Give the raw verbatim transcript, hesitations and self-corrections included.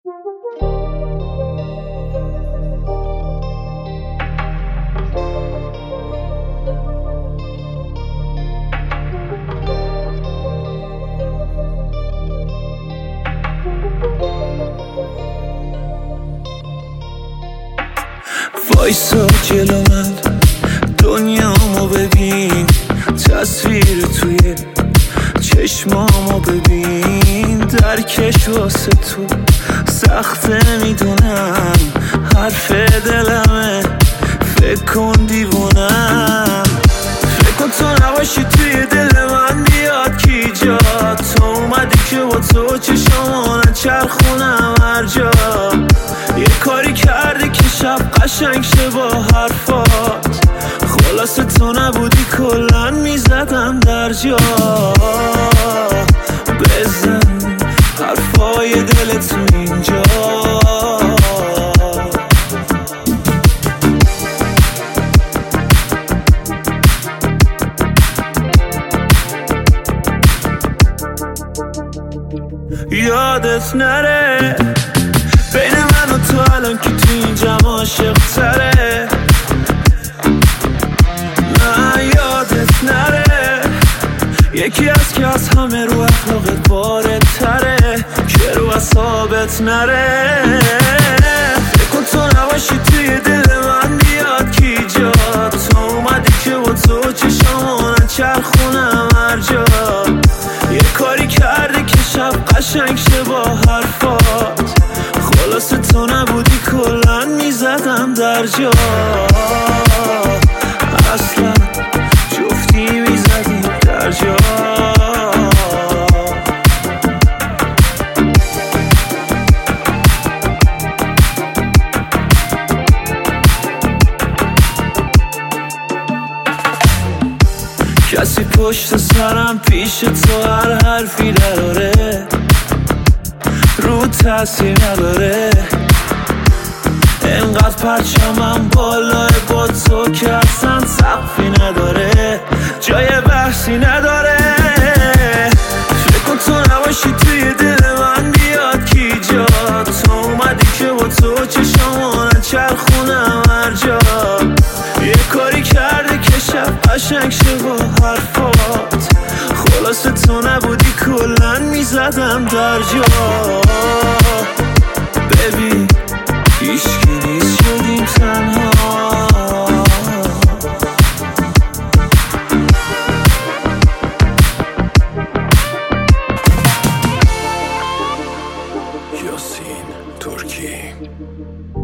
وایسا جلو من دنیامو ببین، تصویر توی چشمامو ببین، درکش واسه تو سخته میدونم، حرف دلمه فکر کن دیوونم، فکر کن تو نباشی توی دل من بیاد کی جا، تو اومدی که با تو چشمامو نچرخونم هر جا، یه کاری کردی که شب قشنگ شه با حرفات، خلاصه تو نبودی کلن میزدم در جا، بزن حرفای دل تو اینجا. یادت نره بین من و تو الان که تو این جمع عاشق تره، نه یادت نره یکی از که از همه رو اخلاقت بارد تره، که رو اصابت نره، فکر کن تو نباشی توی دل من بیاد کی جا، تو اومدی که با تو چشمامو نچرخونم هر جا، یه کاری کردی که شب قشنگ شه با حرفات، خلاصه تو نبودی کلن میزدم در جا، اصلا جفتی میزدیم در جا. کسی پشت سرم پیش تو هر حرفی داره، رو تاثیر نداره، انقدر پرچمم بالای با تو که اصلا سقفی نداره، جای بحثی نداره، فکر کن تو نباشی توی دل من بیاد کی جا، تو اومدی که با تو چشمامو نچرخونم هر جا، یه کاری کردی که شب قشنگ شه با حرفات، خلاصه تو نبودی کلن میزدم در جا، ببین هیچکی نیست شدیم تنها. یاسین ترکی